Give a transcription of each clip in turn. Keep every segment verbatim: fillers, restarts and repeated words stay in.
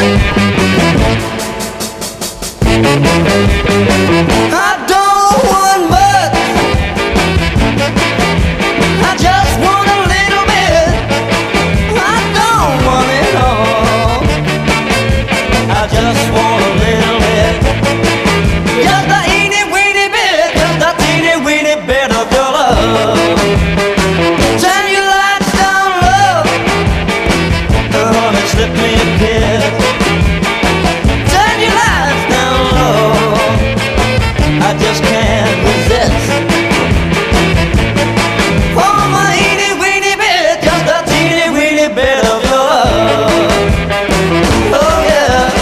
I don't want much, I just want a little bit. I don't want it all, I just want a little bit. Just a teeny weeny bit, just a teeny weeny bit of your love. Turn your lights down low, honey, slip me a kiss. Turn your lights down low, I just can't resist. For my teeny weeny bit, just a teeny weeny bit of your love. Oh yeah.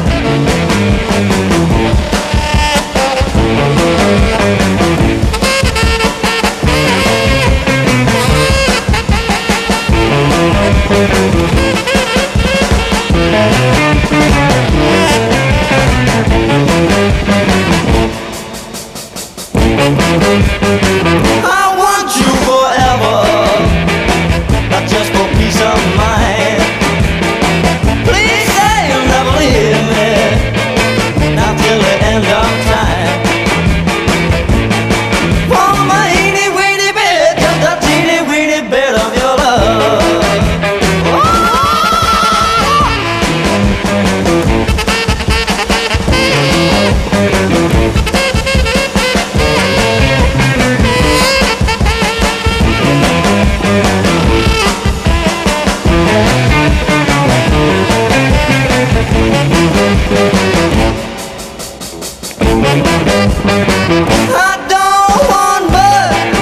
I want you forever, not just for peace of mind. Please say you'll never leave me, not till the end of time. For my teeny weeny bit, just a teeny weeny bit of your love. I don't want much,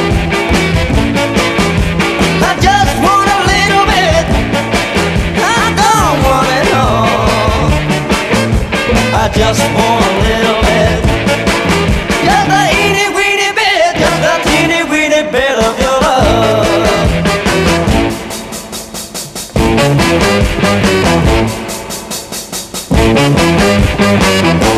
I just want a little bit. I don't want it all, I just want a little bit. Just a teeny weeny bit, just a teeny weeny bit of your love.